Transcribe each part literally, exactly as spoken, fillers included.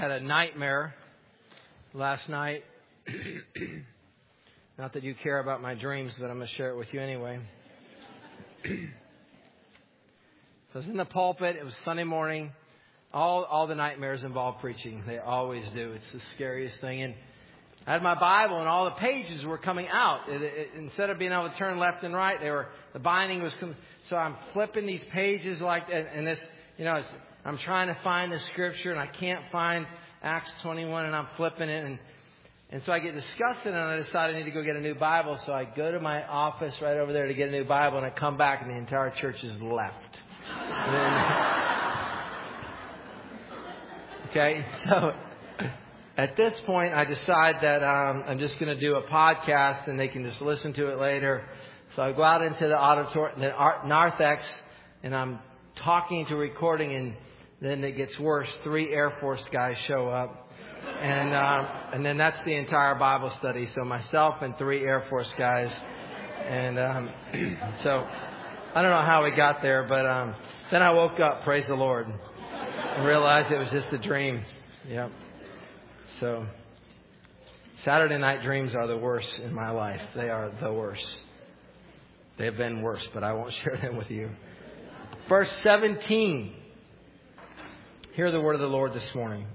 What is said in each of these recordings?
had a nightmare last night. Not that you care about my dreams, but I'm going to share it with you anyway. I was in the pulpit. It was Sunday morning. All all the nightmares involve preaching. They always do. It's the scariest thing. And I had my Bible, and all the pages were coming out. It, it, instead of being able to turn left and right, they were the binding was coming. So I'm flipping these pages like, and, and this, you know, it's, I'm trying to find the scripture, and I can't find Acts twenty-one, and I'm flipping it, and and so I get disgusted, and I decide I need to go get a new Bible. So I go to my office right over there to get a new Bible, and I come back, and the entire church is left. Okay, so at this point, I decide that um, I'm just going to do a podcast, and they can just listen to it later. So I go out into the auditorium, the narthex, and I'm talking to recording, and then it gets worse. Three Air Force guys show up, and um, and then that's the entire Bible study. So myself and three Air Force guys, and um, so I don't know how we got there, but um, then I woke up, praise the Lord, and realized it was just a dream. Yep. So Saturday night dreams are the worst in my life. They are the worst. They have been worse, but I won't share them with you. Verse seventeen. Hear the word of the Lord this morning.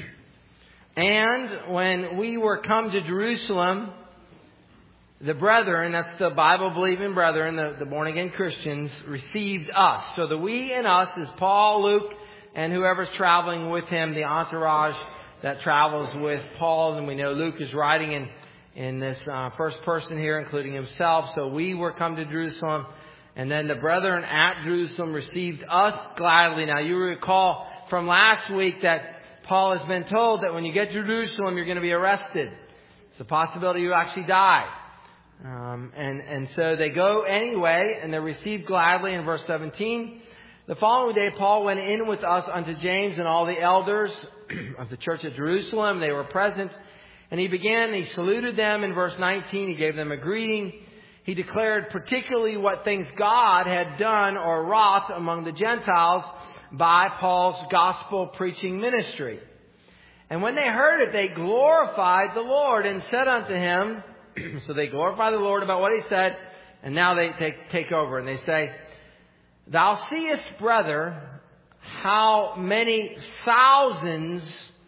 And when we were come to Jerusalem, the brethren, that's the Bible-believing brethren, the, the born-again Christians, received us. So the we and us is Paul, Luke, and whoever's traveling with him, the entourage that travels with Paul. And we know Luke is writing in, in this uh, first person here, including himself. So we were come to Jerusalem. And then the brethren at Jerusalem received us gladly. Now you recall from last week that Paul has been told that when you get to Jerusalem, you're going to be arrested. It's a possibility you actually die. Um, and, and so they go anyway, and they're received gladly in verse seventeen. The following day, Paul went in with us unto James and all the elders of the church at Jerusalem. They were present. And he began, and he saluted them in verse nineteen. He gave them a greeting. He declared particularly what things God had done or wrought among the Gentiles by Paul's gospel preaching ministry. And when they heard it, they glorified the Lord and said unto him, so they glorify the Lord about what he said, and now they take, take over and they say, Thou seest, brother, how many thousands,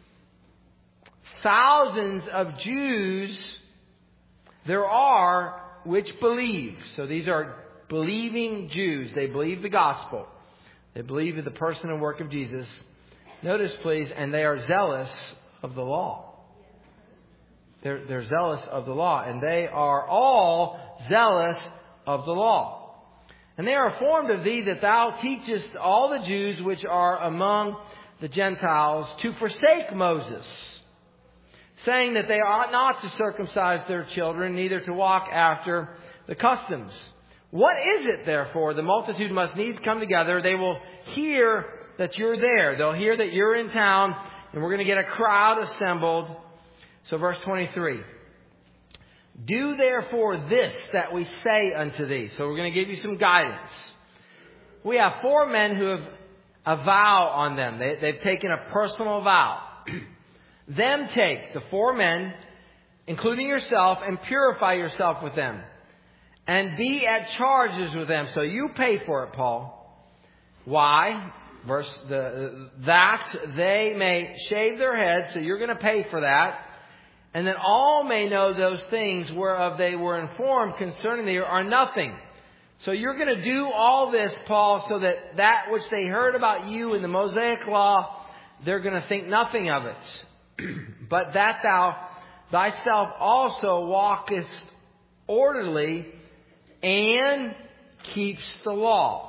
thousands of Jews there are which believe. So these are believing Jews. They believe the gospel. They believe in the person and work of Jesus. Notice, please, and they are zealous of the law. They're, they're zealous of the law. And they are all zealous of the law. And they are informed of thee that thou teachest all the Jews which are among the Gentiles to forsake Moses, saying that they ought not to circumcise their children, neither to walk after the customs. What is it, therefore? The multitude must needs come together. They will hear that you're there. They'll hear that you're in town, and we're going to get a crowd assembled. So verse twenty-three. Do therefore this that we say unto thee. So we're going to give you some guidance. We have four men who have a vow on them. They, they've taken a personal vow. Them take, the four men, including yourself, and purify yourself with them. And be at charges with them. So you pay for it, Paul. Why? Verse the that they may shave their heads. So you're going to pay for that. And that all may know those things whereof they were informed concerning thee are nothing. So you're going to do all this, Paul, so that that which they heard about you in the Mosaic law, they're going to think nothing of it. But that thou thyself also walkest orderly and keeps the law.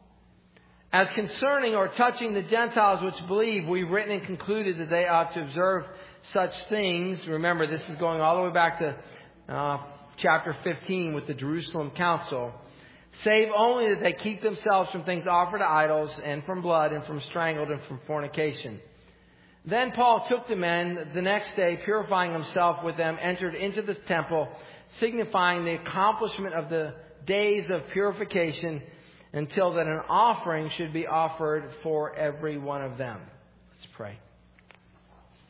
As concerning or touching the Gentiles which believe, we've written and concluded that they ought to observe such things. Remember, this is going all the way back to uh, chapter fifteen with the Jerusalem Council. Save only that they keep themselves from things offered to idols, and from blood, and from strangled, and from fornication. Then Paul took the men the next day, purifying himself with them, entered into the temple, signifying the accomplishment of the days of purification, until that an offering should be offered for every one of them. Let's pray.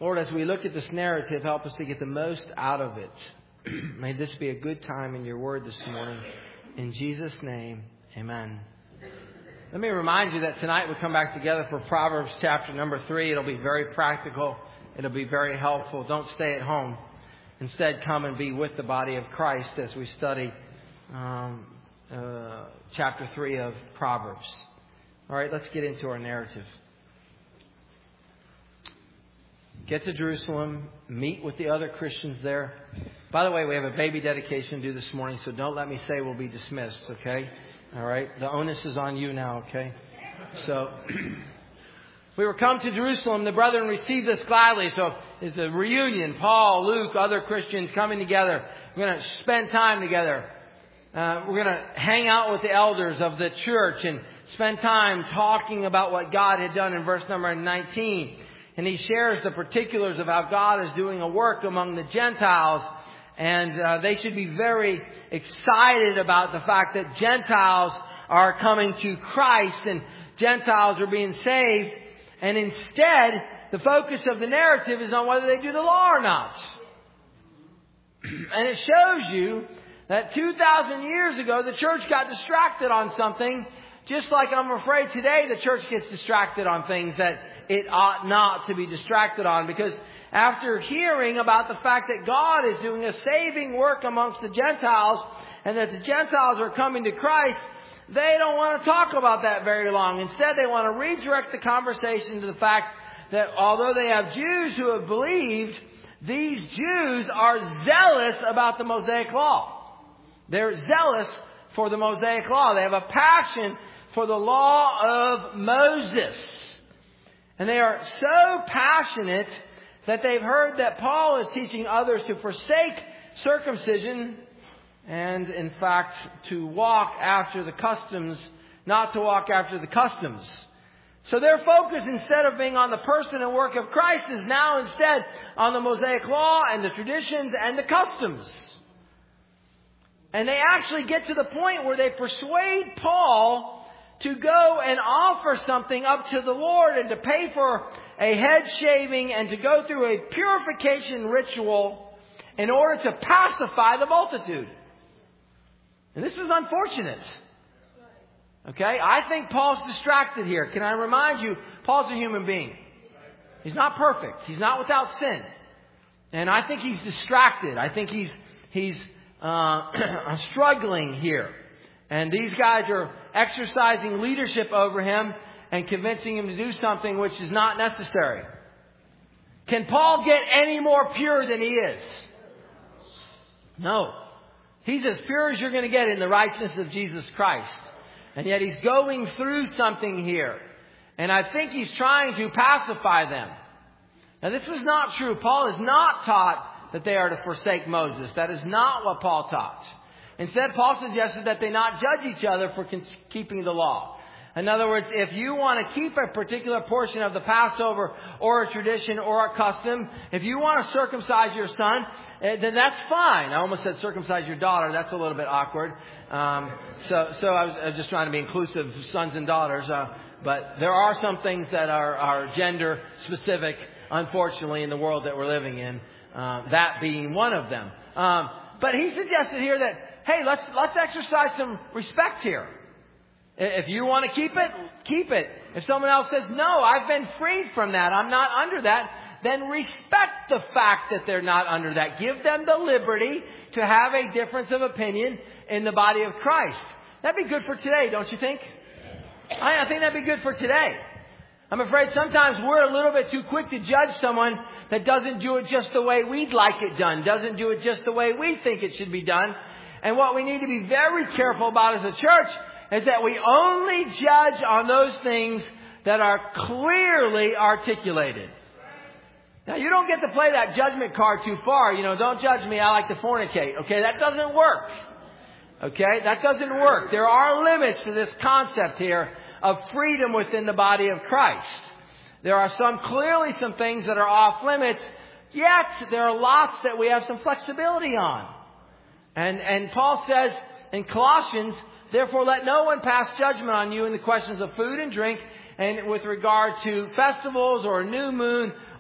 Lord, as we look at this narrative, help us to get the most out of it. May this be a good time in your word this morning. In Jesus' name, amen. Let me remind you that tonight we come back together for Proverbs chapter number three. It'll be very practical. It'll be very helpful. Don't stay at home. Instead, come and be with the body of Christ as we study um, uh, chapter three of Proverbs. All right, let's get into our narrative. Get to Jerusalem, meet with the other Christians there. By the way, we have a baby dedication due this morning, so don't let me say we'll be dismissed, okay? All right? The onus is on you now, okay? So, we were come to Jerusalem. The brethren received us gladly. So, it's a reunion. Paul, Luke, other Christians coming together. We're going to spend time together. Uh, we're going to hang out with the elders of the church and spend time talking about what God had done in verse number nineteen. And he shares the particulars of how God is doing a work among the Gentiles. And uh, they should be very excited about the fact that Gentiles are coming to Christ and Gentiles are being saved. And instead, the focus of the narrative is on whether they do the law or not. And it shows you that two thousand years ago, the church got distracted on something. Just like I'm afraid today, the church gets distracted on things that it ought not to be distracted on, because after hearing about the fact that God is doing a saving work amongst the Gentiles and that the Gentiles are coming to Christ, they don't want to talk about that very long. Instead, they want to redirect the conversation to the fact that although they have Jews who have believed, these Jews are zealous about the Mosaic Law. They're zealous for the Mosaic Law. They have a passion for the law of Moses. And they are so passionate that they've heard that Paul is teaching others to forsake circumcision and, in fact, to walk after the customs, not to walk after the customs. So their focus, instead of being on the person and work of Christ, is now instead on the Mosaic Law and the traditions and the customs. And they actually get to the point where they persuade Paul to go and offer something up to the Lord and to pay for a head shaving and to go through a purification ritual in order to pacify the multitude. And this is unfortunate. Okay? I think Paul's distracted here. Can I remind you, Paul's a human being. He's not perfect. He's not without sin. And I think he's distracted. I think he's, he's uh, struggling here. And these guys are exercising leadership over him and convincing him to do something which is not necessary. Can Paul get any more pure than he is? No. He's as pure as you're going to get in the righteousness of Jesus Christ. And yet he's going through something here. And I think he's trying to pacify them. Now this is not true. Paul is not taught that they are to forsake Moses. That is not what Paul taught. Instead, Paul suggested that they not judge each other for keeping the law. In other words, if you want to keep a particular portion of the Passover or a tradition or a custom, if you want to circumcise your son, then that's fine. I almost said circumcise your daughter. That's a little bit awkward. Um, so, so I was, I was just trying to be inclusive of sons and daughters. Uh, but there are some things that are, are gender specific, unfortunately, in the world that we're living in. Uh, that being one of them. Um, but he suggested here that, hey, let's let's exercise some respect here. If you want to keep it, keep it. If someone else says, no, I've been freed from that, I'm not under that, then respect the fact that they're not under that. Give them the liberty to have a difference of opinion in the body of Christ. That'd be good for today, don't you think? I, I think that'd be good for today. I'm afraid sometimes we're a little bit too quick to judge someone that doesn't do it just the way we'd like it done, doesn't do it just the way we think it should be done. And what we need to be very careful about as a church is that we only judge on those things that are clearly articulated. Now, you don't get to play that judgment card too far. You know, don't judge me, I like to fornicate. Okay, that doesn't work. Okay, that doesn't work. There are limits to this concept here of freedom within the body of Christ. There are some, clearly some things that are off limits, yet there are lots that we have some flexibility on. And, and Paul says in Colossians, therefore let no one pass judgment on you in the questions of food and drink, and with regard to festivals or a new moon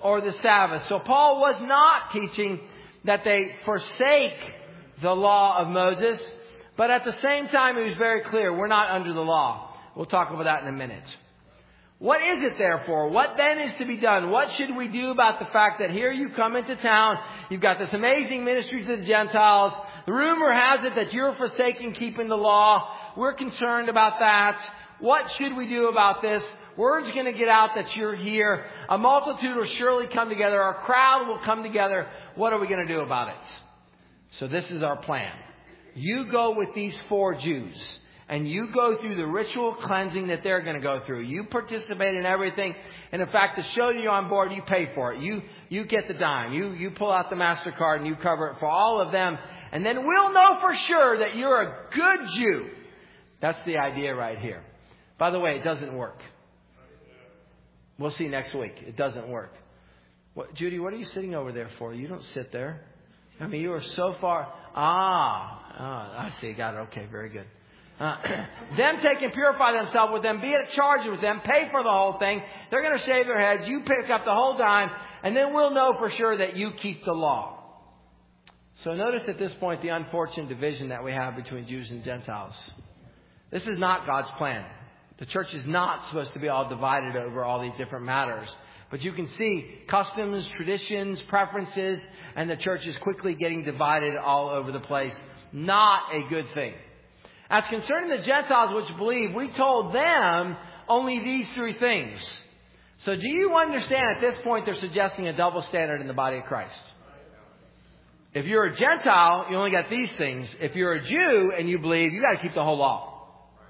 or the Sabbath. So Paul was not teaching that they forsake the law of Moses. But at the same time, he was very clear, we're not under the law. We'll talk about that in a minute. What is it therefore? What then is to be done? What should we do about the fact that here you come into town, you've got this amazing ministry to the Gentiles. The rumor has it that you're forsaking keeping the law. We're concerned about that. What should we do about this? Word's going to get out that you're here. A multitude will surely come together. Our crowd will come together. What are we going to do about it? So this is our plan. You go with these four Jews. And you go through the ritual cleansing that they're going to go through. You participate in everything. And in fact, to show you on board, you pay for it. You you get the dime. You you pull out the MasterCard and you cover it for all of them. And then we'll know for sure that you're a good Jew. That's the idea right here. By the way, it doesn't work. We'll see next week. It doesn't work. What, Judy, what are you sitting over there for? You don't sit there. I mean, you are so far. Ah, ah I see. Got it. Okay, very good. Uh, them take and purify themselves with them, be at charge with them, pay for the whole thing. They're going to shave their heads. You pick up the whole dime, and then we'll know for sure that you keep the law. So notice at this point the unfortunate division that we have between Jews and Gentiles. This is not God's plan. The church is not supposed to be all divided over all these different matters. But you can see customs, traditions, preferences, and the church is quickly getting divided all over the place. Not a good thing. As concerning the Gentiles which believe, we told them only these three things. So do you understand at this point they're suggesting a double standard in the body of Christ? If you're a Gentile, you only got these things. If you're a Jew and you believe, you got to keep the whole law.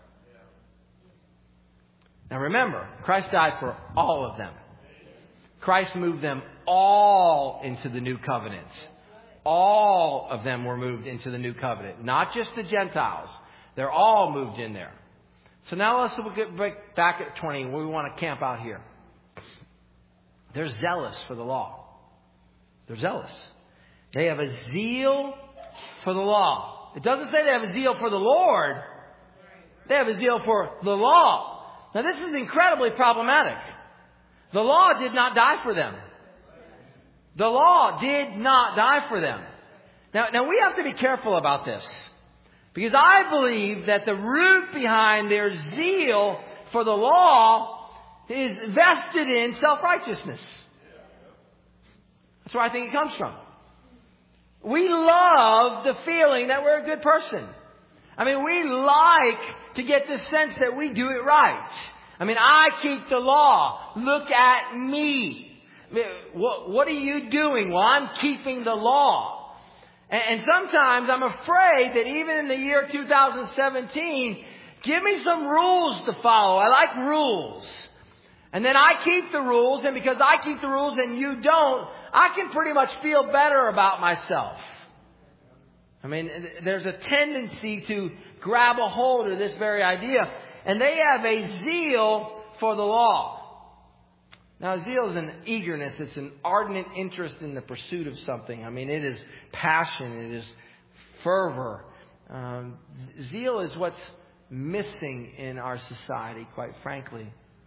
Now remember, Christ died for all of them. Christ moved them all into the new covenant. All of them were moved into the new covenant. Not just the Gentiles. They're all moved in there. So now let's look at, back at twenty. We want to camp out here. They're zealous for the law. They're zealous. They have a zeal for the law. It doesn't say they have a zeal for the Lord. They have a zeal for the law. Now this is incredibly problematic. The law did not die for them. The law did not die for them. Now, now we have to be careful about this. Because I believe that the root behind their zeal for the law is vested in self-righteousness. That's where I think it comes from. We love the feeling that we're a good person. I mean, we like to get the sense that we do it right. I mean, I keep the law. Look at me. What, what are you doing? Well, I'm keeping the law. And sometimes I'm afraid that even in the year two thousand seventeen, give me some rules to follow. I like rules. And then I keep the rules, and because I keep the rules and you don't, I can pretty much feel better about myself. I mean, there's a tendency to grab a hold of this very idea. And they have a zeal for the law. Now, zeal is an eagerness. It's an ardent interest in the pursuit of something. I mean, it is passion. It is fervor. Um, zeal is what's missing in our society, quite frankly.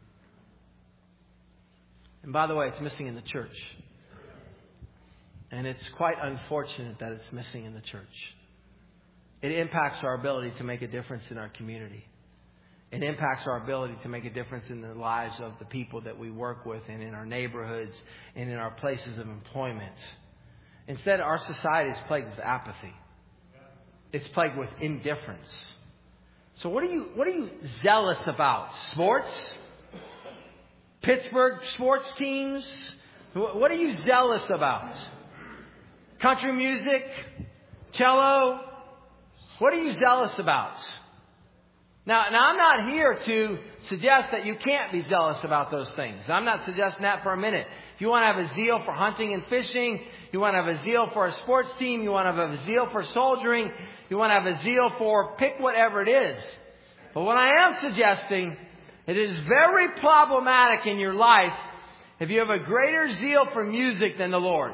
And by the way, it's missing in the church. And it's quite unfortunate that it's missing in the church. It impacts our ability to make a difference in our community. It impacts our ability to make a difference in the lives of the people that we work with and in our neighborhoods and in our places of employment. Instead, our society is plagued with apathy. It's plagued with indifference. So what are you, what are you zealous about? Sports? Pittsburgh sports teams? What are you zealous about? Country music? Cello? What are you zealous about? Now, now, I'm not here to suggest that you can't be zealous about those things. I'm not suggesting that for a minute. If you want to have a zeal for hunting and fishing, you want to have a zeal for a sports team, you want to have a zeal for soldiering, you want to have a zeal for pick whatever it is. But what I am suggesting, it is very problematic in your life if you have a greater zeal for music than the Lord.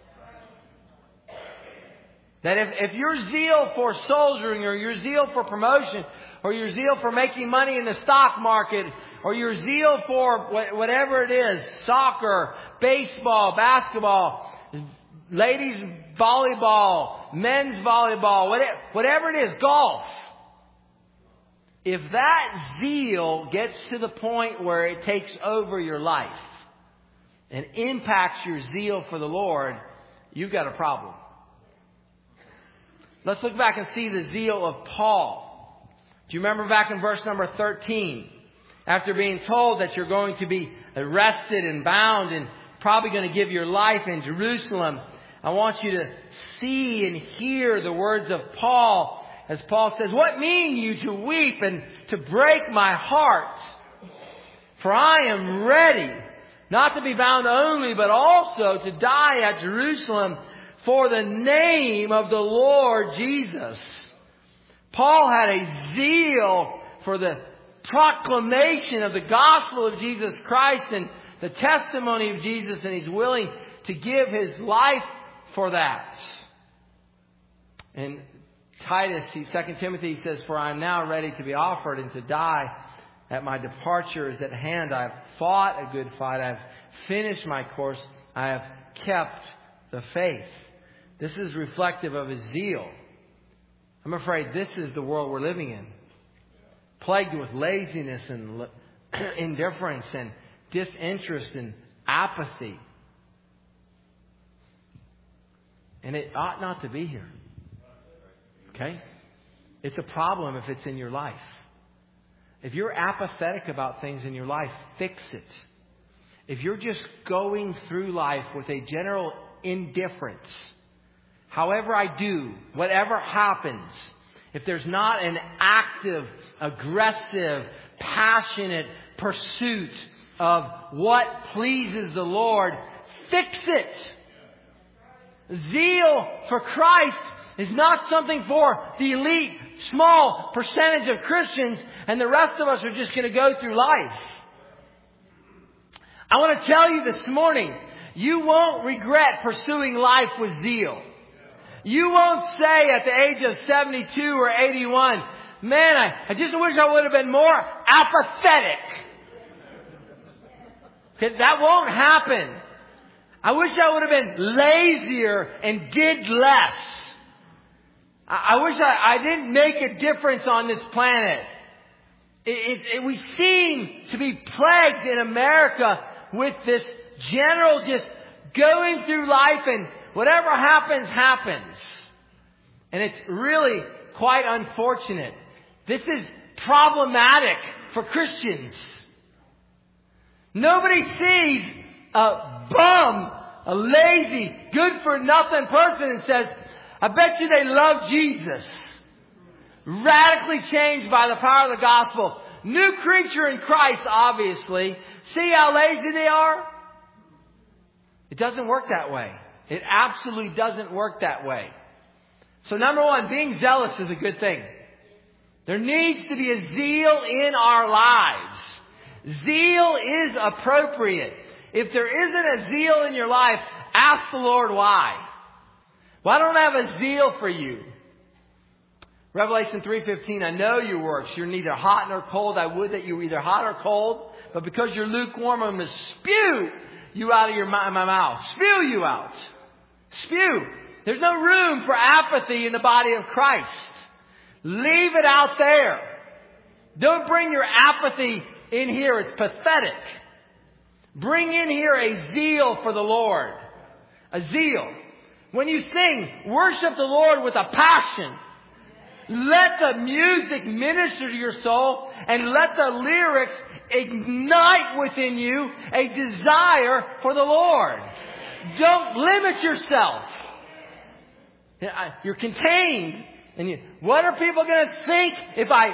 That if, if your zeal for soldiering or your zeal for promotion or your zeal for making money in the stock market or your zeal for whatever it is, soccer, baseball, basketball, ladies volleyball, men's volleyball, whatever, whatever it is, golf. If that zeal gets to the point where it takes over your life and impacts your zeal for the Lord, you've got a problem. Let's look back and see the zeal of Paul. Do you remember back in verse number thirteen? After being told that you're going to be arrested and bound and probably going to give your life in Jerusalem, I want you to see and hear the words of Paul as Paul says, "What mean you to weep and to break my heart? For I am ready, not to be bound only, but also to die at Jerusalem for the name of the Lord Jesus." Paul had a zeal for the proclamation of the gospel of Jesus Christ and the testimony of Jesus, and he's willing to give his life for that. In Titus, Second Timothy says, "For I am now ready to be offered and to die. At my departure is at hand. I have fought a good fight. I have finished my course. I have kept the faith." This is reflective of his zeal. I'm afraid this is the world we're living in. Plagued with laziness and indifference and disinterest and apathy. And it ought not to be here. Okay? It's a problem if it's in your life. If you're apathetic about things in your life, fix it. If you're just going through life with a general indifference, however I do, whatever happens, if there's not an active, aggressive, passionate pursuit of what pleases the Lord, fix it. Zeal for Christ is not something for the elite, small percentage of Christians, and the rest of us are just going to go through life. I want to tell you this morning, you won't regret pursuing life with zeal. You won't say at the age of seventy-two or eighty-one, "Man, I, I just wish I would have been more apathetic." Because that won't happen. I wish I would have been lazier and did less. I, I wish I, I didn't make a difference on this planet. It, it, it, we seem to be plagued in America with this general just going through life and whatever happens, happens. And it's really quite unfortunate. This is problematic for Christians. Nobody sees a bum, a lazy, good-for-nothing person and says, "I bet you they love Jesus." Radically changed by the power of the gospel. New creature in Christ, obviously. See how lazy they are? It doesn't work that way. It absolutely doesn't work that way. So number one, being zealous is a good thing. There needs to be a zeal in our lives. Zeal is appropriate. If there isn't a zeal in your life, ask the Lord why. Well, I don't have a zeal for you. Revelation three fifteen, "I know your works. You're neither hot nor cold. I would that you were either hot or cold. But because you're lukewarm, I'm going to spew you out of your my mouth." Spew you out. Spew. There's no room for apathy in the body of Christ. Leave it out there. Don't bring your apathy in here. It's pathetic. Bring in here a zeal for the Lord. A zeal. When you sing, worship the Lord with a passion. Let the music minister to your soul and let the lyrics ignite within you a desire for the Lord. Don't limit yourself. You're contained. And you, what are people going to think if I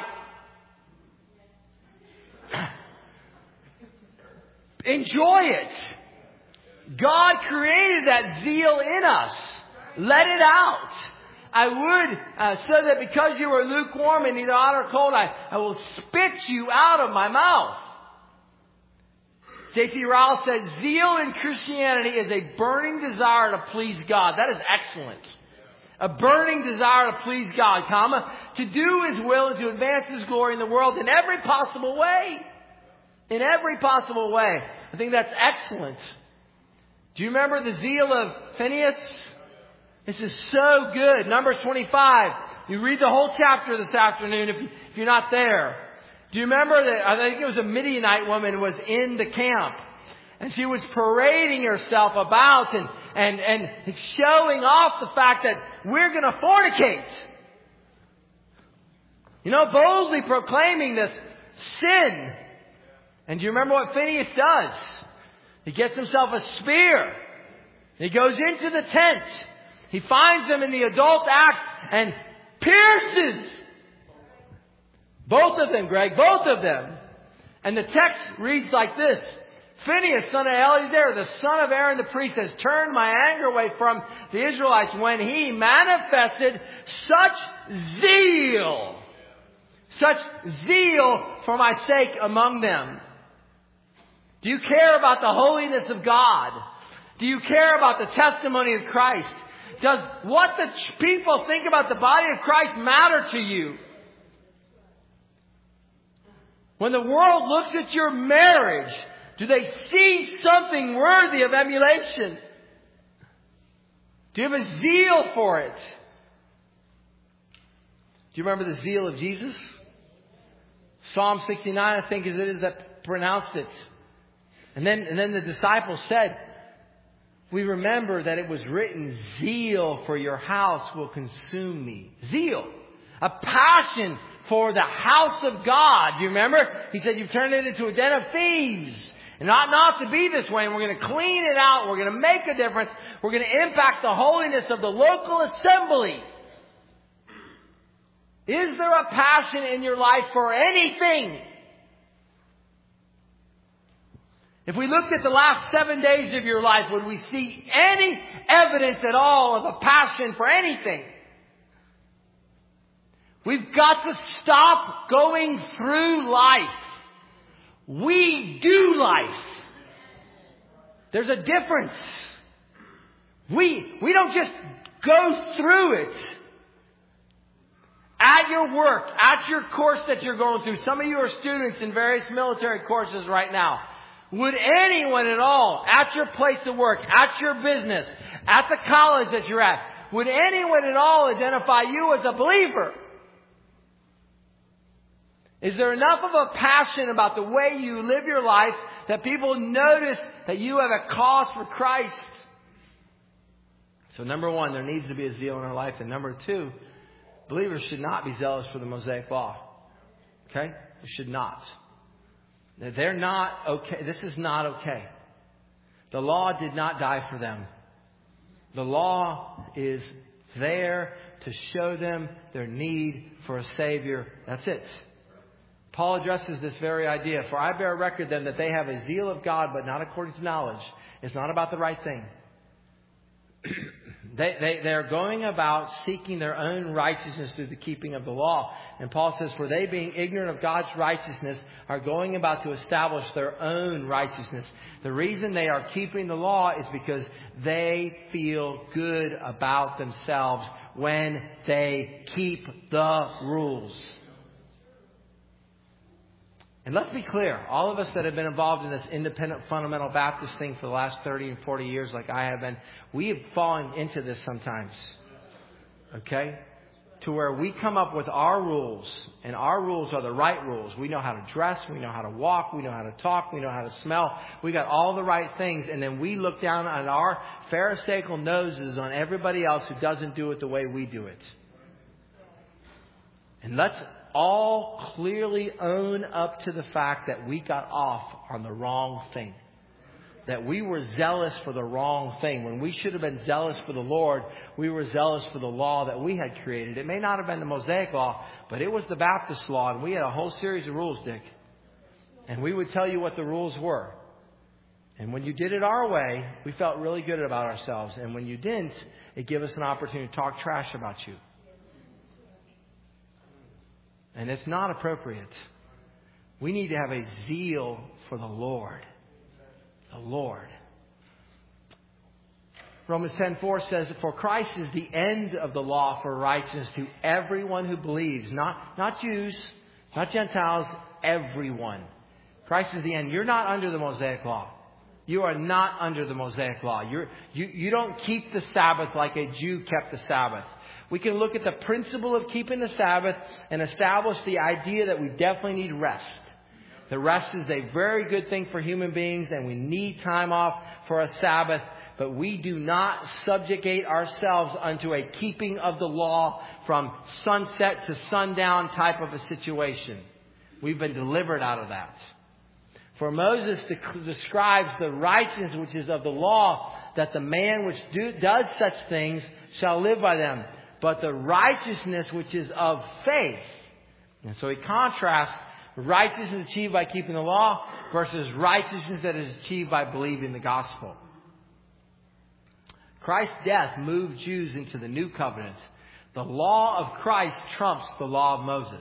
enjoy it? God created that zeal in us. Let it out. I would, uh, so that because you are lukewarm and neither hot or cold, I, I will spit you out of my mouth. J C Ryle said, zeal in Christianity is a burning desire to please God. That is excellent. A burning desire to please God, comma, to do His will and to advance His glory in the world in every possible way. In every possible way. I think that's excellent. Do you remember the zeal of Phineas? This is so good. Numbers twenty-five. You read the whole chapter this afternoon if, you, if you're not there. Do you remember that? I think it was a Midianite woman who was in the camp. And she was parading herself about and, and, and showing off the fact that we're going to fornicate. You know, boldly proclaiming this sin. And do you remember what Phineas does? He gets himself a spear. He goes into the tent. He finds them in the adult act and pierces both of them, Greg, both of them. And the text reads like this. Phinehas, son of Eleazar, the son of Aaron the priest, has turned my anger away from the Israelites when he manifested such zeal. Such zeal for my sake among them. Do you care about the holiness of God? Do you care about the testimony of Christ? Does what the people think about the body of Christ matter to you? When the world looks at your marriage, do they see something worthy of emulation? Do you have a zeal for it? Do you remember the zeal of Jesus? Psalm sixty-nine, I think, is it is that pronounced it. And then, and then the disciples said, we remember that it was written, zeal for your house will consume me. Zeal. A passion for the house of God. Do you remember? He said, you've turned it into a den of thieves. And ought not to be this way. And we're going to clean it out. We're going to make a difference. We're going to impact the holiness of the local assembly. Is there a passion in your life for anything? If we looked at the last seven days of your life, would we see any evidence at all of a passion for anything? We've got to stop going through life. We do life. There's a difference. We, we don't just go through it. At your work, at your course that you're going through, some of you are students in various military courses right now. Would anyone at all, at your place of work, at your business, at the college that you're at, would anyone at all identify you as a believer? Is there enough of a passion about the way you live your life that people notice that you have a cause for Christ? So number one, there needs to be a zeal in our life. And number two, believers should not be zealous for the Mosaic Law. Okay? They should not. They're not okay. This is not okay. The law did not die for them. The law is there to show them their need for a Savior. That's it. Paul addresses this very idea. For I bear record then that they have a zeal of God, but not according to knowledge. It's not about the right thing. They, they, they're going about seeking their own righteousness through the keeping of the law. And Paul says, for they being ignorant of God's righteousness are going about to establish their own righteousness. The reason they are keeping the law is because they feel good about themselves when they keep the rules. And let's be clear, all of us that have been involved in this independent fundamental Baptist thing for the last thirty and forty years like I have been, we have fallen into this sometimes. Okay? To where we come up with our rules, and our rules are the right rules. We know how to dress, we know how to walk, we know how to talk, we know how to smell. We got all the right things, and then we look down on our pharisaical noses on everybody else who doesn't do it the way we do it. And let's all clearly own up to the fact that we got off on the wrong thing. That we were zealous for the wrong thing. When we should have been zealous for the Lord, we were zealous for the law that we had created. It may not have been the Mosaic Law, but it was the Baptist law. And we had a whole series of rules, Dick. And we would tell you what the rules were. And when you did it our way, we felt really good about ourselves. And when you didn't, it gave us an opportunity to talk trash about you. And it's not appropriate. We need to have a zeal for the Lord. The Lord. Romans ten four says, for Christ is the end of the law for righteousness to everyone who believes. Not, not Jews, not Gentiles, everyone. Christ is the end. You're not under the Mosaic Law. You are not under the Mosaic law. You're, you, you don't keep the Sabbath like a Jew kept the Sabbath. We can look at the principle of keeping the Sabbath and establish the idea that we definitely need rest. The rest is a very good thing for human beings, and we need time off for a Sabbath. But we do not subjugate ourselves unto a keeping of the law from sunset to sundown type of a situation. We've been delivered out of that. For Moses describes the righteousness which is of the law, that the man which do, does such things shall live by them. But the righteousness which is of faith. And so he contrasts righteousness achieved by keeping the law versus righteousness that is achieved by believing the gospel. Christ's death moved Jews into the new covenant. The law of Christ trumps the law of Moses.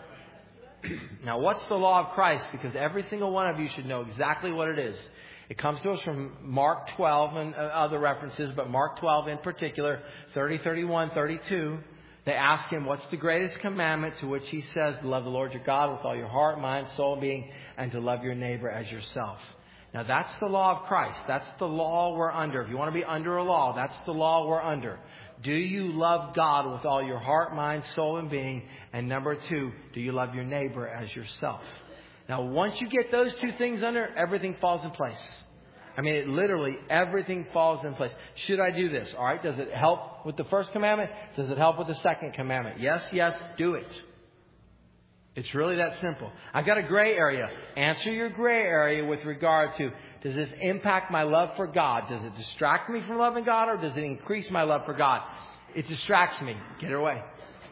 Now, what's the law of Christ? Because every single one of you should know exactly what it is. It comes to us from Mark twelve and other references, but Mark twelve in particular, thirty, thirty-one, thirty-two. They ask him, what's the greatest commandment? To which he says, to love the Lord your God with all your heart, mind, soul, and being, and to love your neighbor as yourself. Now, that's the law of Christ. That's the law we're under. If you want to be under a law, that's the law we're under. Do you love God with all your heart, mind, soul, and being? And number two, do you love your neighbor as yourself? Now, once you get those two things under, everything falls in place. I mean, it literally, everything falls in place. Should I do this? All right. Does it help with the first commandment? Does it help with the second commandment? Yes, yes, do it. It's really that simple. I've got a gray area. Answer your gray area with regard to, does this impact my love for God? Does it distract me from loving God, or does it increase my love for God? It distracts me. Get it away.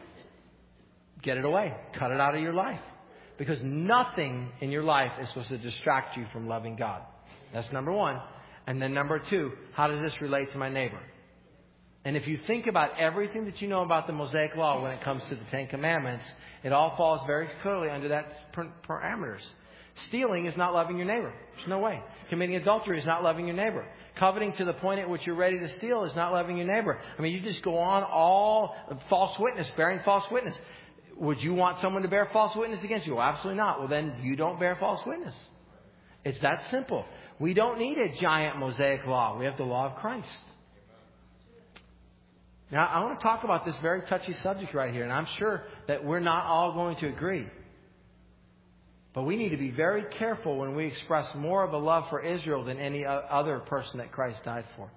Get it away. Cut it out of your life. Because nothing in your life is supposed to distract you from loving God. That's number one. And then number two, how does this relate to my neighbor? And if you think about everything that you know about the Mosaic Law when it comes to the Ten Commandments, it all falls very clearly under that parameters. Stealing is not loving your neighbor. There's no way. Committing adultery is not loving your neighbor. Coveting to the point at which you're ready to steal is not loving your neighbor. I mean, you just go on all false witness, bearing false witness. Would you want someone to bear false witness against you? Well, absolutely not. Well, then you don't bear false witness. It's that simple. We don't need a giant Mosaic law. We have the law of Christ. Now, I want to talk about this very touchy subject right here, and I'm sure that we're not all going to agree. But we need to be very careful when we express more of a love for Israel than any other person that Christ died for.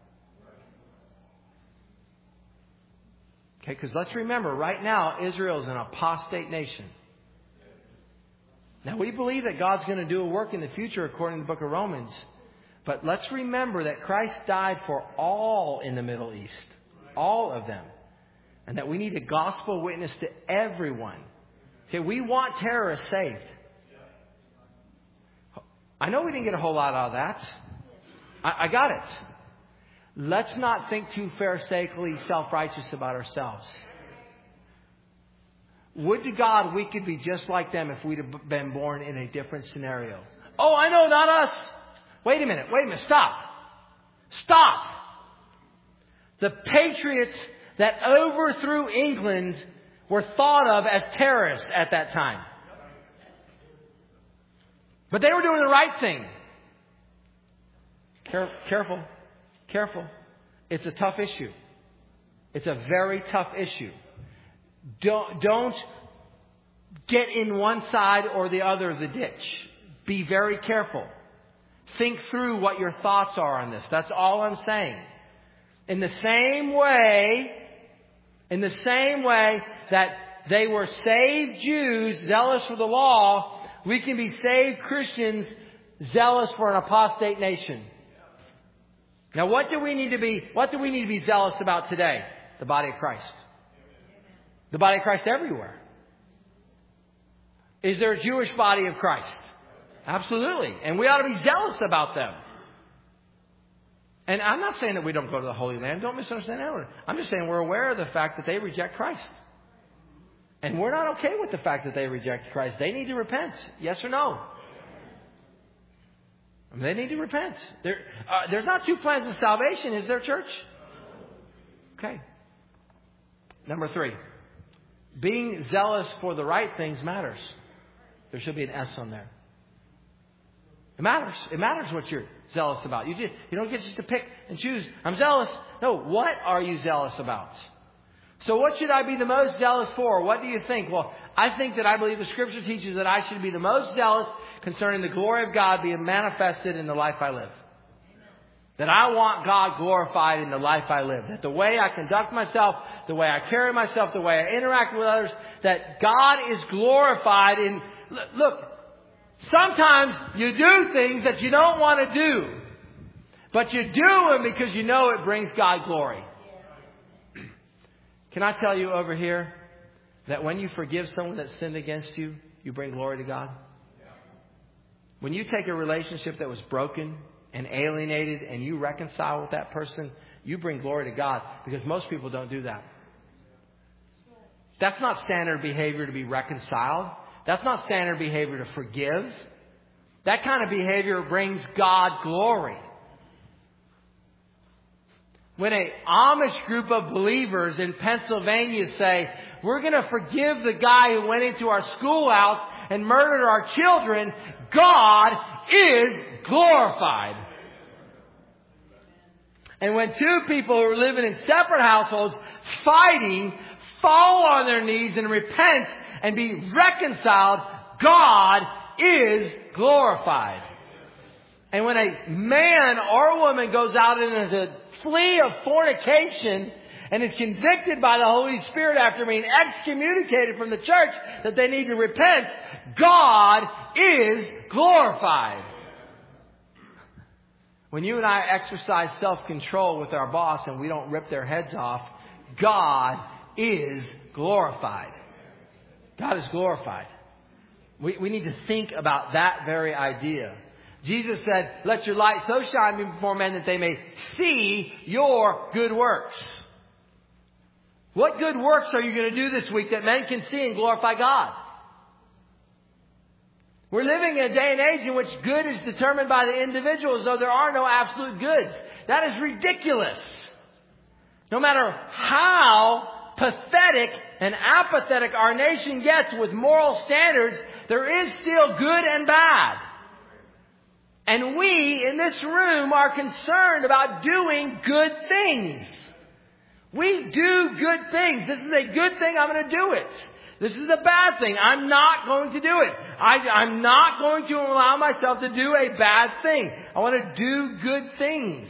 Okay, because let's remember, right now, Israel is an apostate nation. Now, we believe that God's going to do a work in the future according to the book of Romans. But let's remember that Christ died for all in the Middle East. All of them. And that we need a gospel witness to everyone. Okay, we want terrorists saved. I know we didn't get a whole lot out of that. I, I got it. Let's not think too pharisaical, self-righteous about ourselves. Would to God we could be just like them if we'd have been born in a different scenario. Oh, I know, not us. Wait a minute. Wait a minute. Stop. Stop. The patriots that overthrew England were thought of as terrorists at that time. But they were doing the right thing. Care- careful. Careful. It's a tough issue. It's a very tough issue. Don't, don't get in one side or the other of the ditch. Be very careful. Think through what your thoughts are on this. That's all I'm saying. In the same way, in the same way that they were saved Jews, zealous for the law, we can be saved Christians, zealous for an apostate nation. Now, what do we need to be, what do we need to be zealous about today? The body of Christ. The body of Christ everywhere. Is there a Jewish body of Christ? Absolutely. And we ought to be zealous about them. And I'm not saying that we don't go to the Holy Land. Don't misunderstand that. I'm just saying we're aware of the fact that they reject Christ. And we're not okay with the fact that they reject Christ. They need to repent. Yes or no? I mean, they need to repent. There, uh, there's not two plans of salvation, is there, church? Okay. Number three. Being zealous for the right things matters. There should be an S on there. It matters. It matters what you're zealous about? You just, you don't get just to pick and choose. I'm zealous. No, what are you zealous about? So what should I be the most zealous for? What do you think? Well, I think that I believe the Scripture teaches that I should be the most zealous concerning the glory of God being manifested in the life I live. That I want God glorified in the life I live. That the way I conduct myself, the way I carry myself, the way I interact with others, that God is glorified in... Look, sometimes you do things that you don't want to do. But you do them because you know it brings God glory. Can I tell you over here that when you forgive someone that sinned against you, you bring glory to God? When you take a relationship that was broken and alienated and you reconcile with that person, you bring glory to God, because most people don't do that. That's not standard behavior to be reconciled. That's not standard behavior to forgive. That kind of behavior brings God glory. When an Amish group of believers in Pennsylvania say, we're going to forgive the guy who went into our schoolhouse and murdered our children, God is glorified. And when two people who are living in separate households fighting fall on their knees and repent and be reconciled, God is glorified. And when a man or a woman goes out into the flea of fornication and is convicted by the Holy Spirit after being excommunicated from the church that they need to repent, God is glorified. When you and I exercise self-control with our boss and we don't rip their heads off, God is glorified. God is glorified. We, we need to think about that very idea. Jesus said, let your light so shine before men that they may see your good works. What good works are you going to do this week that men can see and glorify God? We're living in a day and age in which good is determined by the individual, as though there are no absolute goods. That is ridiculous. No matter how pathetic and apathetic our nation gets with moral standards, there is still good and bad. And we in this room are concerned about doing good things. We do good things. This is a good thing. I'm going to do it. This is a bad thing. I'm not going to do it. I, I'm not going to allow myself to do a bad thing. I want to do good things.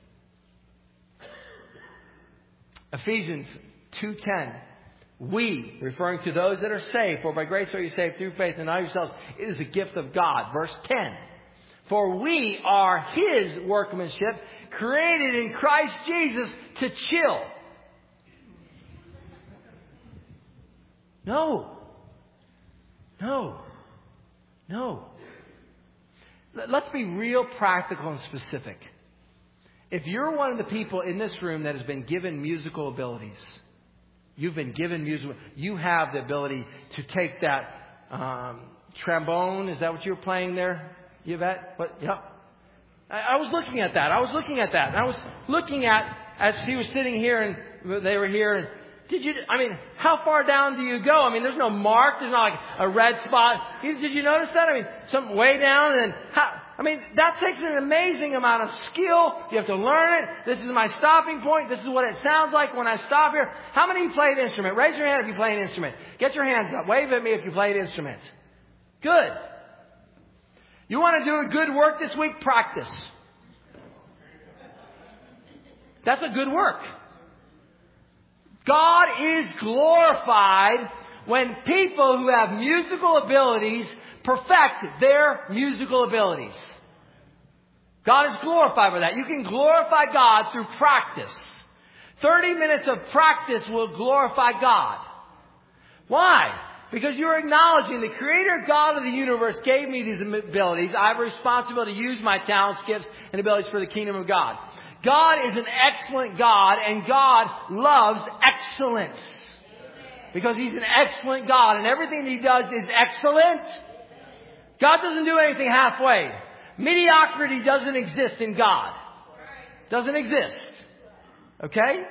Ephesians two ten. We, referring to those that are saved, for by grace are you saved through faith, and not yourselves. It is a gift of God. Verse ten. For we are His workmanship, created in Christ Jesus to chill. No. No. No. Let's be real practical and specific. If you're one of the people in this room that has been given musical abilities, you've been given musical, you have the ability to take that um, trombone. Is that what you were playing there, Yvette? What? Yep. I, I was looking at that. I was looking at that. And I was looking at, as he was sitting here and they were here, and did you, I mean, how far down do you go? I mean, there's no mark. There's not like a red spot. Did you notice that? I mean, something way down, and then, how, I mean, that takes an amazing amount of skill. You have to learn it. This is my stopping point. This is what it sounds like when I stop here. How many of you play an instrument? Raise your hand if you play an instrument. Get your hands up. Wave at me if you play an instrument. Good. You want to do a good work this week? Practice. That's a good work. God is glorified when people who have musical abilities perfect their musical abilities. God is glorified by that. You can glorify God through practice. thirty minutes of practice will glorify God. Why? Because you're acknowledging the Creator God of the universe gave me these abilities. I have a responsibility to use my talents, gifts, and abilities for the kingdom of God. God is an excellent God, and God loves excellence. Because He's an excellent God, and everything He does is excellent. God doesn't do anything halfway. Mediocrity doesn't exist in God. Doesn't exist. Okay?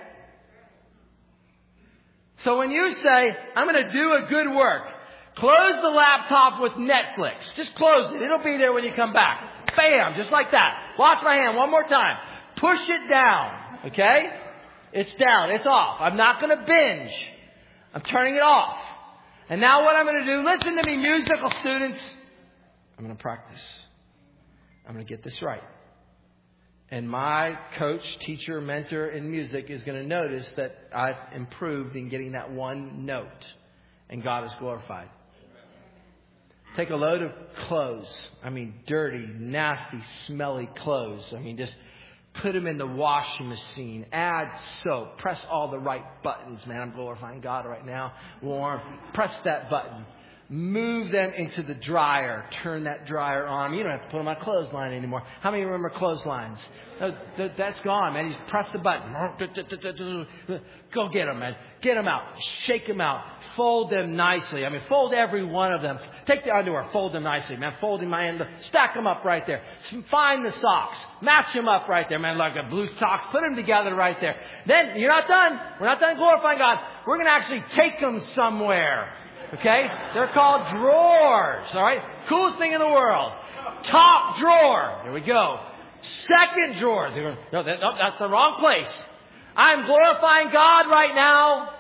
So when you say, I'm going to do a good work, close the laptop with Netflix. Just close it. It'll be there when you come back. Bam! Just like that. Watch my hand one more time. Push it down. Okay? It's down. It's off. I'm not going to binge. I'm turning it off. And now what I'm going to do, listen to me, musical students. I'm going to practice. I'm going to get this right. And my coach, teacher, mentor in music is going to notice that I've improved in getting that one note. And God is glorified. Take a load of clothes. I mean, dirty, nasty, smelly clothes. I mean, just put them in the washing machine. Add soap. Press all the right buttons. Man, I'm glorifying God right now. Warm. Press that button. Move them into the dryer. Turn that dryer on. You don't have to put them on a clothesline anymore. How many remember clotheslines? No, th- that's gone, man. You just press the button. Go get them, man. Get them out. Shake them out. Fold them nicely. I mean, fold every one of them. Take the underwear. Fold them nicely, man. Fold them, man. Stack them up right there. Find the socks. Match them up right there, man. Like a blue socks. Put them together right there. Then, you're not done. We're not done glorifying God. We're going to actually take them somewhere. Okay? They're called drawers. All right? Coolest thing in the world. Top drawer. There we go. Second drawer. No, that, no, that's the wrong place. I'm glorifying God right now.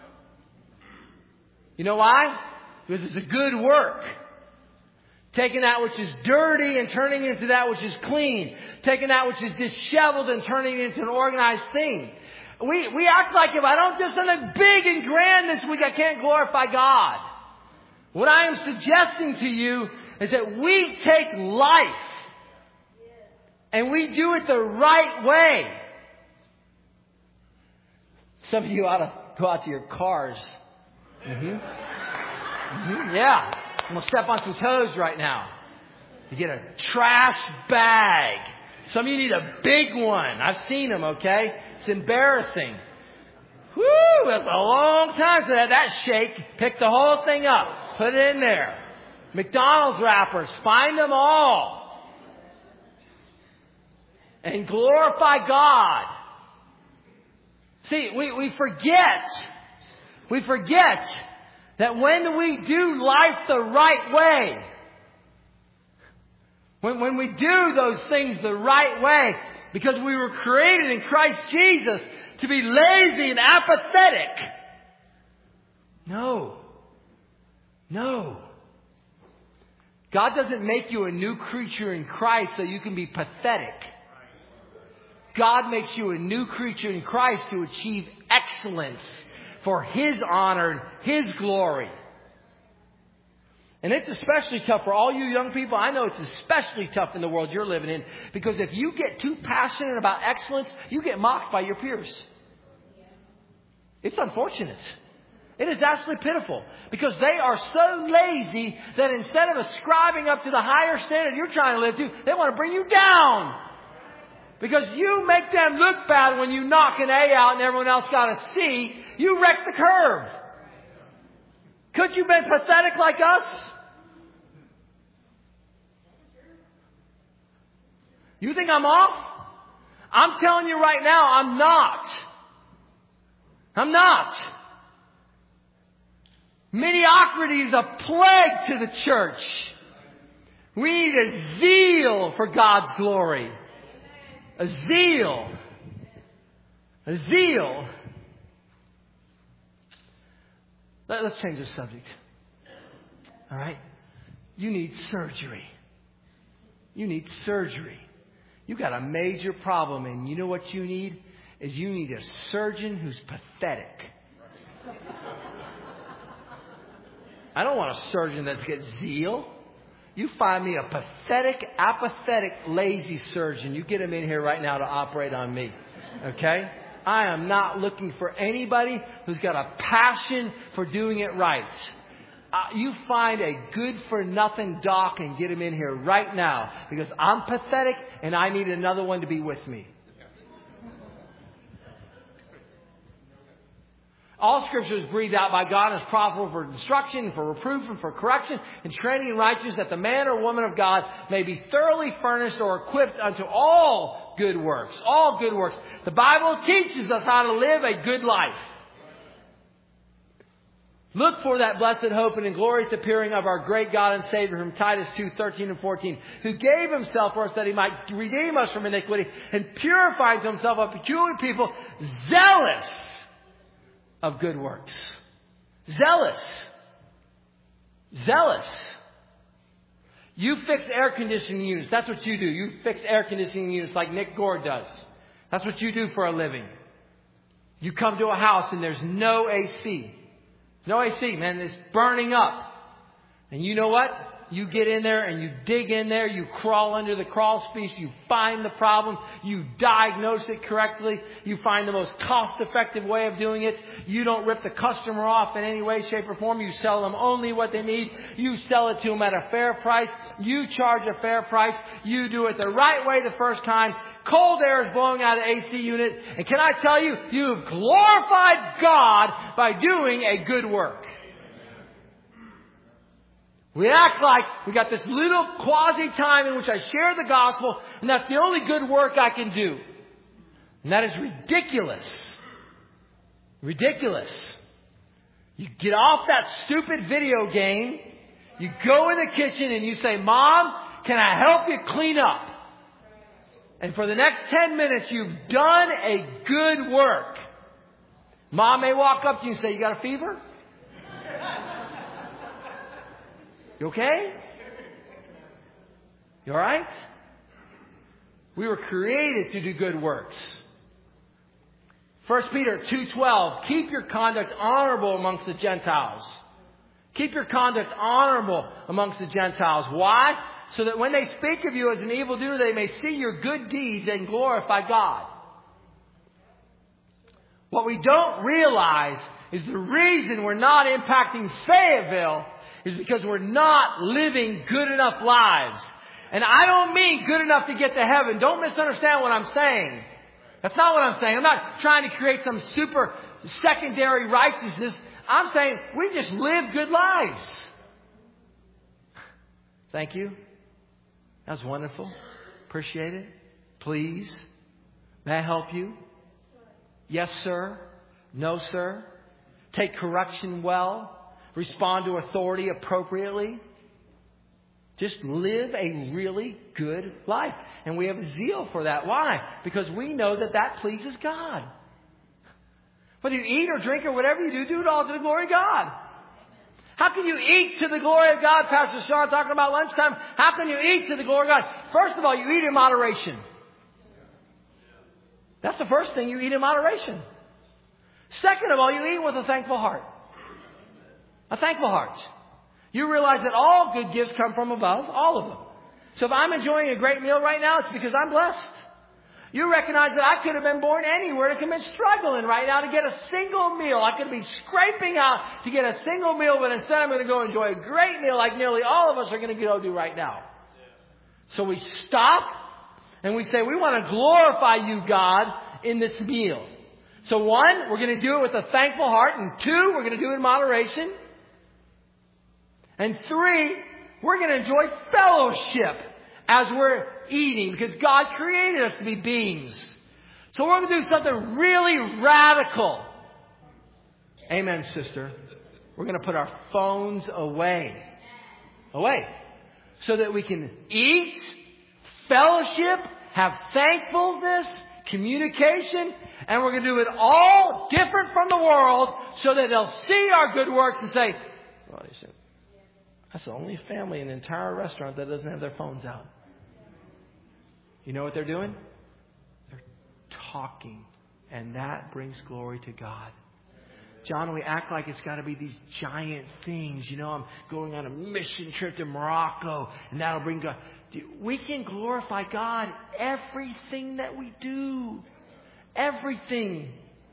You know why? Because it's a good work. Taking that which is dirty and turning it into that which is clean. Taking that which is disheveled and turning it into an organized thing. We we act like if I don't do something big and grand this week, I can't glorify God. What I am suggesting to you is that we take life and we do it the right way. Some of you ought to go out to your cars. Mm-hmm. Mm-hmm. Yeah. I'm going to step on some toes right now. You get a trash bag. Some of you need a big one. I've seen them, okay? It's embarrassing. Woo! That's a long time. So that, that shake, pick the whole thing up. Put it in there. McDonald's wrappers. Find them all. And glorify God. See, we, we forget. We forget that when we do life the right way, when, when we do those things the right way, because we were created in Christ Jesus to be lazy and apathetic. No. No. God doesn't make you a new creature in Christ so you can be pathetic. God makes you a new creature in Christ to achieve excellence for His honor and His glory. And it's especially tough for all you young people. I know it's especially tough in the world you're living in. Because if you get too passionate about excellence, you get mocked by your peers. It's unfortunate. It is absolutely pitiful. Because they are so lazy that instead of ascribing up to the higher standard you're trying to live to, they want to bring you down. Because you make them look bad when you knock an A out and everyone else got a C. You wreck the curve. Could you have been pathetic like us? You think I'm off? I'm telling you right now, I'm not. I'm not. Mediocrity is a plague to the church. We need a zeal for God's glory. A zeal. A zeal. Let's change the subject. All right? You need surgery. You need surgery. You got a major problem, and you know what you need? Is you need a surgeon who's pathetic. I don't want a surgeon that's got zeal. You find me a pathetic, apathetic, lazy surgeon. You get him in here right now to operate on me. Okay? I am not looking for anybody who's got a passion for doing it right. Uh, you find a good-for-nothing doc and get him in here right now. Because I'm pathetic and I need another one to be with me. All Scripture is breathed out by God and is profitable for instruction, for reproof, and for correction, and training in righteousness, that the man or woman of God may be thoroughly furnished or equipped unto all good works. All good works. The Bible teaches us how to live a good life. Look for that blessed hope and glorious appearing of our great God and Savior from Titus two, thirteen and fourteen, who gave himself for us that he might redeem us from iniquity and purify to himself a peculiar people, zealous of good works. Zealous. Zealous. You fix air conditioning units. That's what you do. You fix air conditioning units like Nick Gore does. That's what you do for a living. You come to a house and there's no A C. No A C, man. It's burning up. And you know what? You get in there and you dig in there. You crawl under the crawl space. You find the problem. You diagnose it correctly. You find the most cost-effective way of doing it. You don't rip the customer off in any way, shape, or form. You sell them only what they need. You sell it to them at a fair price. You charge a fair price. You do it the right way the first time. Cold air is blowing out of the A C unit. And can I tell you, you've glorified God by doing a good work. We act like we got this little quasi time in which I share the gospel, and that's the only good work I can do. And that is ridiculous. Ridiculous. You get off that stupid video game, you go in the kitchen and you say, Mom, can I help you clean up? And for the next ten minutes, you've done a good work. Mom may walk up to you and say, you got a fever? You okay? You all right? We were created to do good works. First Peter two twelve, keep your conduct honorable amongst the Gentiles. Keep your conduct honorable amongst the Gentiles. Why? So that when they speak of you as an evildoer, they may see your good deeds and glorify God. What we don't realize is the reason we're not impacting Fayetteville is because we're not living good enough lives. And I don't mean good enough to get to heaven. Don't misunderstand what I'm saying. That's not what I'm saying. I'm not trying to create some super secondary righteousness. I'm saying we just live good lives. Thank you. That was wonderful. Appreciate it. Please. May I help you? Yes, sir. No, sir. Take correction well. Respond to authority appropriately. Just live a really good life. And we have a zeal for that. Why? Because we know that that pleases God. Whether you eat or drink or whatever you do, do it all to the glory of God. How can you eat to the glory of God? Pastor Sean talking about lunchtime. How can you eat to the glory of God? First of all, you eat in moderation. That's the first thing. You eat in moderation. Second of all, you eat with a thankful heart. A thankful heart. You realize that all good gifts come from above, all of them. So if I'm enjoying a great meal right now, it's because I'm blessed. You recognize that I could have been born anywhere and could have been struggling right now to get a single meal. I could be scraping out to get a single meal, but instead I'm going to go enjoy a great meal like nearly all of us are going to go do right now. So we stop and we say, we want to glorify you, God, in this meal. So one, we're going to do it with a thankful heart. And two, we're going to do it in moderation. And three, we're going to enjoy fellowship as we're eating because God created us to be beings. So we're going to do something really radical. Amen, sister. We're going to put our phones away. Away. So that we can eat, fellowship, have thankfulness, communication, and we're going to do it all different from the world so that they'll see our good works and say, well, that's the only family in the entire restaurant that doesn't have their phones out. You know what they're doing? They're talking. And that brings glory to God. John, we act like it's got to be these giant things. You know, I'm going on a mission trip to Morocco and that'll bring God. We can glorify God everything that we do. Everything.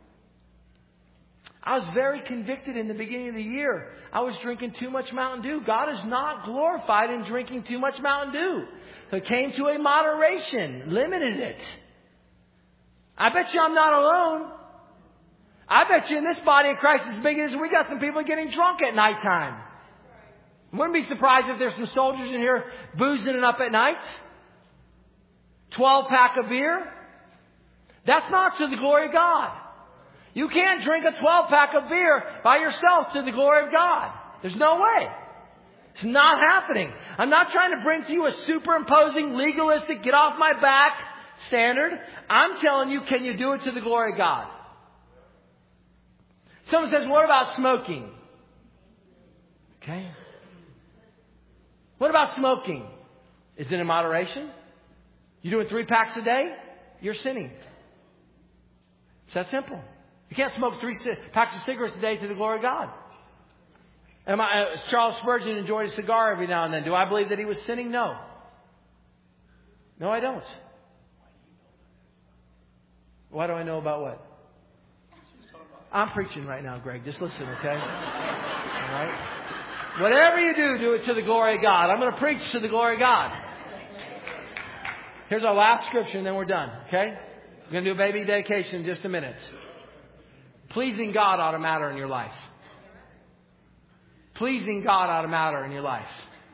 I was very convicted in the beginning of the year. I was drinking too much Mountain Dew. God is not glorified in drinking too much Mountain Dew. So it came to a moderation, limited it. I bet you I'm not alone. I bet you in this body of Christ as big as we got some people getting drunk at nighttime. Wouldn't be surprised if there's some soldiers in here boozing it up at night. twelve pack of beer. That's not to the glory of God. You can't drink a twelve pack of beer by yourself to the glory of God. There's no way. It's not happening. I'm not trying to bring to you a superimposing, legalistic, get off my back standard. I'm telling you, can you do it to the glory of God? Someone says, what about smoking? Okay. What about smoking? Is it in moderation? You doing three packs a day? You're sinning. It's that simple. You can't smoke three packs of cigarettes a day to the glory of God. Am I, uh, Charles Spurgeon enjoyed a cigar every now and then. Do I believe that he was sinning? No. No, I don't. Why do I know about what? I'm preaching right now, Greg. Just listen, okay? All right? Whatever you do, do it to the glory of God. I'm going to preach to the glory of God. Here's our last scripture and then we're done, okay? We're going to do a baby dedication in just a minute. Pleasing God ought to matter in your life. Pleasing God ought to matter in your life.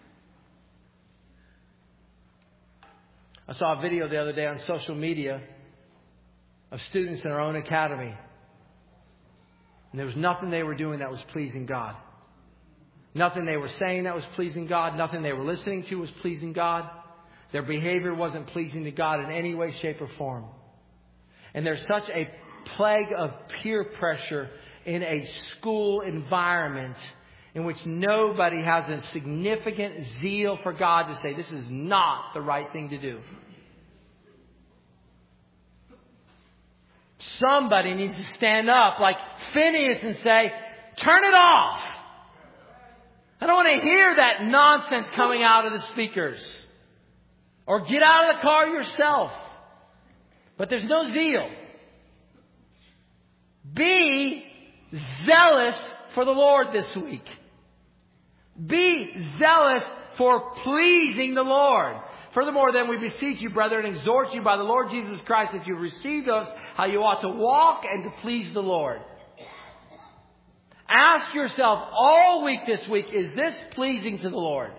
I saw a video the other day on social media of students in our own academy. And there was nothing they were doing that was pleasing God. Nothing they were saying that was pleasing God. Nothing they were listening to was pleasing God. Their behavior wasn't pleasing to God in any way, shape, or form. And there's such a plague of peer pressure in a school environment in which nobody has a significant zeal for God to say, this is not the right thing to do. Somebody needs to stand up like Phineas and say, turn it off. I don't want to hear that nonsense coming out of the speakers. Or get out of the car yourself. But there's no zeal. Be zealous for the Lord this week. Be zealous for pleasing the Lord. Furthermore, then we beseech you, brethren, and exhort you by the Lord Jesus Christ that you have received us, how you ought to walk and to please the Lord. Ask yourself all week this week, is this pleasing to the Lord?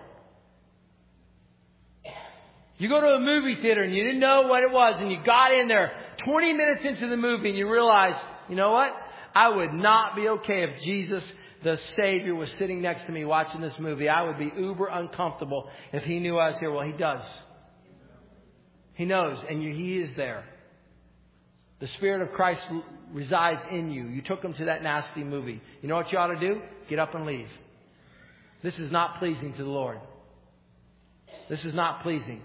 You go to a movie theater and you didn't know what it was and you got in there twenty minutes into the movie and you realize, you know what? I would not be okay if Jesus, the Savior, was sitting next to me watching this movie. I would be uber uncomfortable if He knew I was here. Well, He does. He knows, and you, He is there. The Spirit of Christ resides in you. You took Him to that nasty movie. You know what you ought to do? Get up and leave. This is not pleasing to the Lord. This is not pleasing.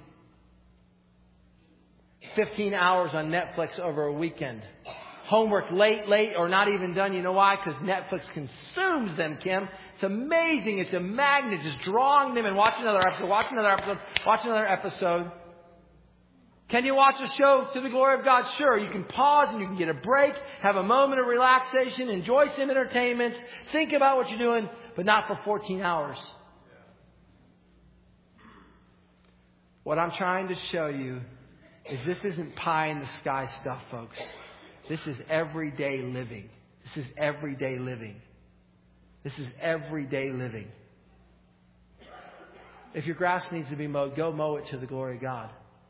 fifteen hours on Netflix over a weekend. Homework late, late, or not even done. You know why? Because Netflix consumes them, Kim. It's amazing. It's a magnet just drawing them and watch another episode, watch another episode, watch another episode. Can you watch a show to the glory of God? Sure. You can pause and you can get a break, have a moment of relaxation, enjoy some entertainment, think about what you're doing, but not for fourteen hours. What I'm trying to show you is this isn't pie in the sky stuff, folks. This is everyday living. This is everyday living. This is everyday living. If your grass needs to be mowed, go mow it to the glory of God.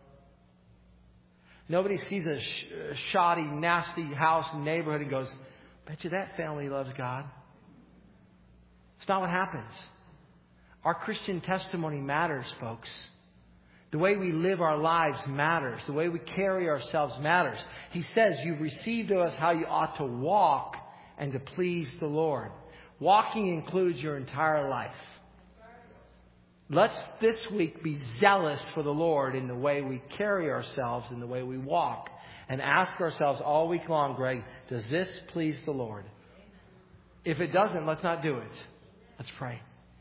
Nobody sees a, sh- a shoddy, nasty house and neighborhood and goes, bet you that family loves God. It's not what happens. Our Christian testimony matters, folks. The way we live our lives matters. The way we carry ourselves matters. He says, you've received of us how you ought to walk and to please the Lord. Walking includes your entire life. Let's this week be zealous for the Lord in the way we carry ourselves, in the way we walk. And ask ourselves all week long, Greg, does this please the Lord? If it doesn't, let's not do it. Let's pray.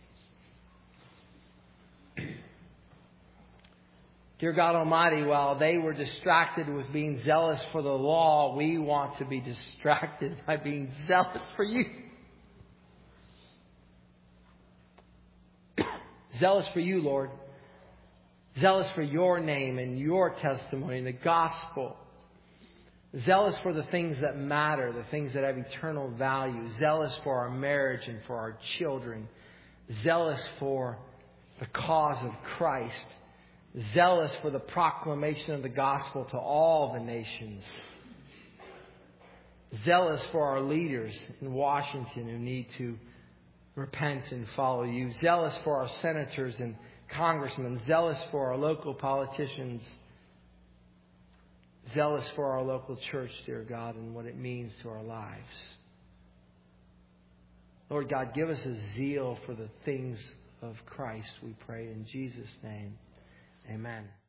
Dear God Almighty, while they were distracted with being zealous for the law, we want to be distracted by being zealous for you. Zealous for you, Lord. Zealous for your name and your testimony and the gospel. Zealous for the things that matter, the things that have eternal value. Zealous for our marriage and for our children. Zealous for the cause of Christ. Zealous for the proclamation of the gospel to all the nations. Zealous for our leaders in Washington who need to repent and follow you. Zealous for our senators and congressmen. Zealous for our local politicians. Zealous for our local church, dear God, and what it means to our lives. Lord God, give us a zeal for the things of Christ, we pray in Jesus' name. Amen.